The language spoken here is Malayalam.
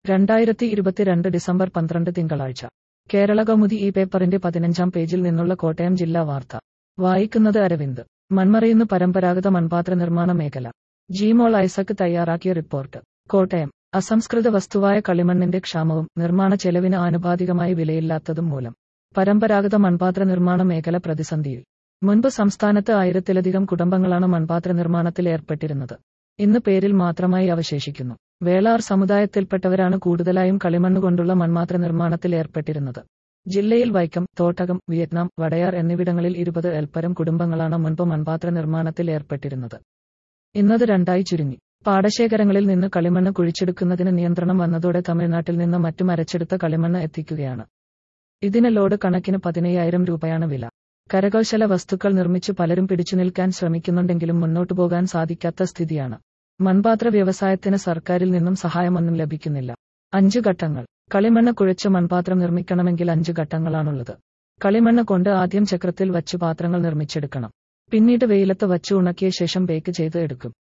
2022 ഡിസംബർ 12 തിങ്കളാഴ്ച കേരളകൗമുദി ഈ പേപ്പറിന്റെ 15-ാം പേജിൽ നിന്നുള്ള കോട്ടയം ജില്ലാ വാർത്ത വായിക്കുന്നത് അരവിന്ദ്. മൺമറയുന്നു പരമ്പരാഗത മൺപാത്ര നിർമ്മാണ മേഖല. ജിമോൾ ഐസക് തയ്യാറാക്കിയ റിപ്പോർട്ട്. കോട്ടയം. അസംസ്കൃത വസ്തുവായ കളിമണ്ണിന്റെ ക്ഷാമവും നിർമ്മാണ ചെലവിന് ആനുപാതികമായി വിലയില്ലാത്തതും മൂലം പരമ്പരാഗത മൺപാത്ര നിർമ്മാണ മേഖല പ്രതിസന്ധിയിൽ. മുൻപ് സംസ്ഥാനത്ത് 1000-ലധികം കുടുംബങ്ങളാണ് മൺപാത്ര നിർമ്മാണത്തിൽ ഏർപ്പെട്ടിരുന്നത്. ഇന്ന് പേരിൽ മാത്രമായി അവശേഷിക്കുന്നു. വേളാർ സമുദായത്തിൽപ്പെട്ടവരാണ് കൂടുതലായും കളിമണ്ണുകൊണ്ടുള്ള മൺപാത്ര നിർമ്മാണത്തിൽ ഏർപ്പെട്ടിരുന്നത്. ജില്ലയിൽ വൈക്കം, തോട്ടകം, വിയറ്റ്നാം, വടയാർ എന്നിവിടങ്ങളിൽ 20-ൽ പരം കുടുംബങ്ങളാണ് മുൻപ് മൺപാത്ര നിർമ്മാണത്തിൽ ഏർപ്പെട്ടിരുന്നത്. ഇന്നത് രണ്ടായി ചുരുങ്ങി. പാടശേഖരങ്ങളിൽ നിന്ന് കളിമണ്ണ് കുഴിച്ചെടുക്കുന്നതിന് നിയന്ത്രണം വന്നതോടെ തമിഴ്നാട്ടിൽ നിന്ന് മറ്റും അരച്ചെടുത്ത കളിമണ്ണ് എത്തിക്കുകയാണ്. ഇതിന് ലോഡ് കണക്കിന് 15,000 രൂപയാണ് വില. കരകൗശല വസ്തുക്കൾ നിർമ്മിച്ചു പലരും പിടിച്ചുനിൽക്കാൻ ശ്രമിക്കുന്നുണ്ടെങ്കിലും മുന്നോട്ടു പോകാൻ സാധിക്കാത്ത സ്ഥിതിയാണ്. മൺപാത്ര വ്യവസായത്തിന് സർക്കാരിൽ നിന്നും സഹായമൊന്നും ലഭിക്കുന്നില്ല. 5 ഘട്ടങ്ങൾ. കളിമണ്ണ് കുഴച്ച് മൺപാത്രം നിർമ്മിക്കണമെങ്കിൽ 5 ഘട്ടങ്ങളാണുള്ളത്. കളിമണ്ണ് കൊണ്ട് ആദ്യം ചക്രത്തിൽ വച്ചു പാത്രങ്ങൾ നിർമ്മിച്ചെടുക്കണം. പിന്നീട് വെയിലത്ത് വച്ച് ഉണക്കിയ ശേഷം ബേക്ക് ചെയ്ത് എടുക്കും.